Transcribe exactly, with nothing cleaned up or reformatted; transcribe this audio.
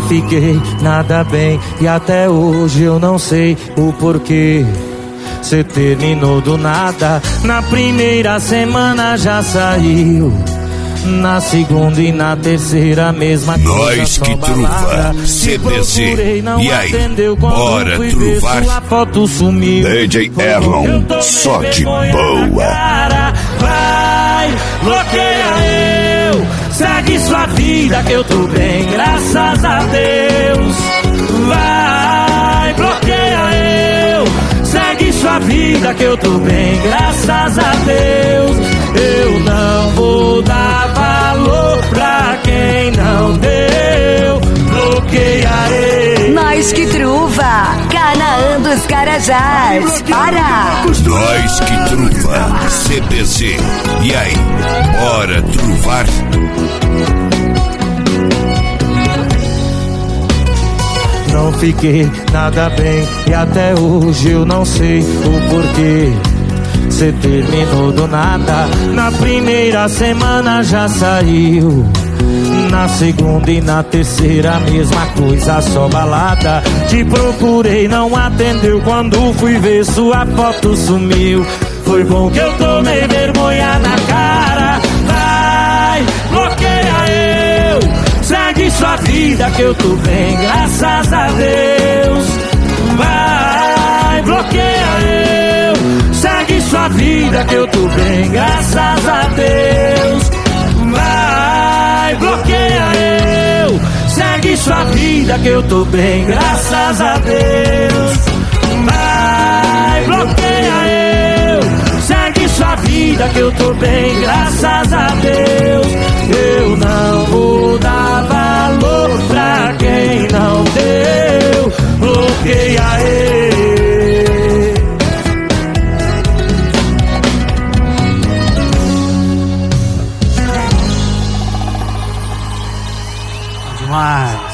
fiquei nada bem e até hoje eu não sei o porquê. Cê terminou do nada, na primeira semana já saiu, na segunda e na terceira mesma coisa. Nós que truva, C D C. E aí, bora truvar? Sua foto sumiu. D J Erlon, só de boa. Vai, bloqueia eu, segue sua vida que eu tô bem, graças a Deus. Vai, bloqueia eu, segue sua vida que eu tô bem, graças a Deus. Eu não vou dar valor pra quem não deu. Bloqueia ele. Nós que truva, Canaã dos Carajás. Para! Nós que truva, C D C. E aí, bora truvar? Não fiquei nada bem e até hoje eu não sei o porquê. Cê terminou do nada, na primeira semana já saiu, na segunda e na terceira mesma coisa, só balada. Te procurei, não atendeu, quando fui ver sua foto sumiu. Foi bom que eu tomei vergonha na cara. Vai, bloqueia eu, segue sua vida que eu tô bem, graças a Deus. Vai, bloqueia eu, segue sua vida que eu tô bem, graças a Deus. Vai, bloqueia eu, segue sua vida que eu tô bem, graças a Deus. Vai, bloqueia eu, segue sua vida que eu tô bem, graças a Deus. Eu não vou dar valor pra quem não deu. Bloqueia ele. Demais.